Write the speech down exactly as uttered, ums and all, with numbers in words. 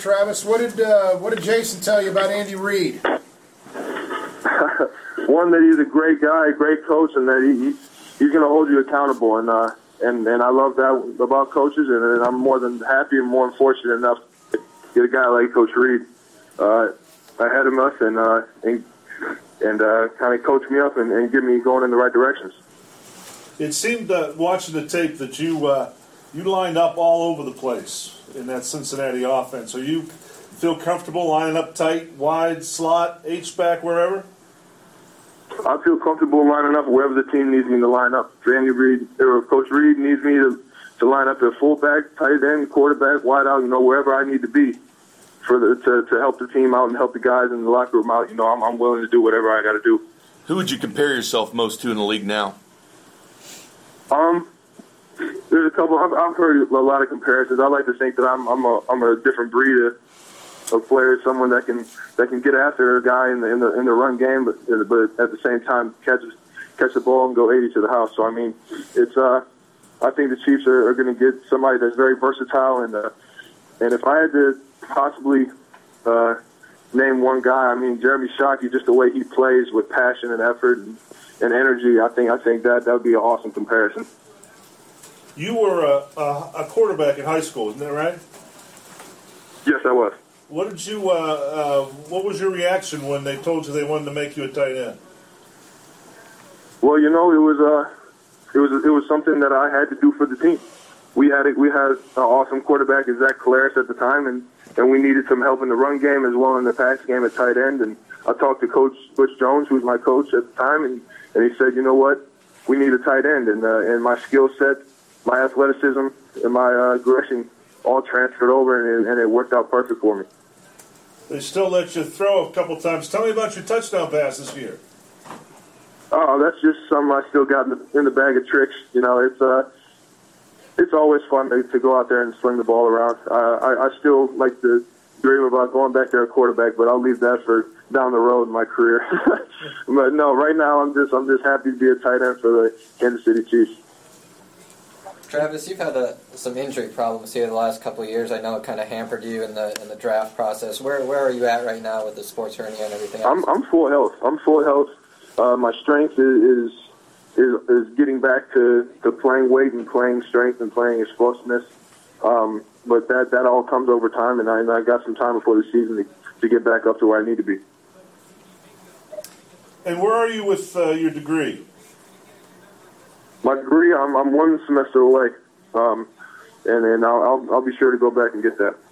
Travis. What did uh, what did Jason tell you about Andy Reid? One, that he's a great guy, a great coach, and that he, he he's going to hold you accountable. And uh, and and I love that about coaches, and, and I'm more than happy and more than fortunate enough to get a guy like Coach Reid uh, ahead of us and uh, and, and uh, kind of coach me up and, and get me going in the right directions. It seemed uh, watching the tape that you uh, you lined up all over the place in that Cincinnati offense. Are you feel comfortable lining up tight, wide, slot, H-back, wherever? I feel comfortable lining up wherever the team needs me to line up. If Andy Reid or Coach Reid needs me to, to line up at fullback, tight end, quarterback, wide out, you know, wherever I need to be for the, to, to help the team out and help the guys in the locker room out, you know, I'm, I'm willing to do whatever I got to do. Who would you compare yourself most to in the league now? Um, there's a couple. I've, I've heard a lot of comparisons. I like to think that I'm I'm a I'm a different breed of, of player, someone that can that can get after a guy in the in the in the run game, but but at the same time catch catch the ball and go eighty to the house. So I mean, it's uh, I think the Chiefs are, are going to get somebody that's very versatile, and uh, and if I had to possibly uh, name one guy, I mean Jeremy Shockey, just the way he plays with passion and effort and, and energy, I think I think that that would be an awesome comparison. You were a, a, a quarterback in high school, isn't that right? Yes, I was. What did you? Uh, uh, what was your reaction when they told you they wanted to make you a tight end? Well, you know, it was uh, it was it was something that I had to do for the team. We had it. We had an awesome quarterback, Zach Collaros, at the time, and, and we needed some help in the run game as well in the pass game at tight end. And I talked to Coach Butch Jones, who was my coach at the time, and, and he said, you know what, we need a tight end, and uh, and my skill set, my athleticism, and my uh, aggression all transferred over, and it, and it worked out perfect for me. They still let you throw a couple times. Tell me about your touchdown pass this year. Oh, that's just something I still got in the, in the bag of tricks. You know, it's uh, it's always fun to, to go out there and sling the ball around. Uh, I, I still like to dream about going back there at quarterback, but I'll leave that for down the road in my career. But no, right now I'm just I'm just happy to be a tight end for the Kansas City Chiefs. Travis, you've had a, some injury problems here the last couple of years. I know it kind of hampered you in the in the draft process. Where where are you at right now with the sports hernia and everything else? I'm I'm full health. I'm full health. Uh, my strength is, is is getting back to, to playing weight and playing strength and playing explosiveness. Um, but that, that all comes over time, and I, and I got some time before the season to, to get back up to where I need to be. And where are you with uh, your degree? My degree, I'm I'm one semester away, um, and and I'll, I'll I'll be sure to go back and get that.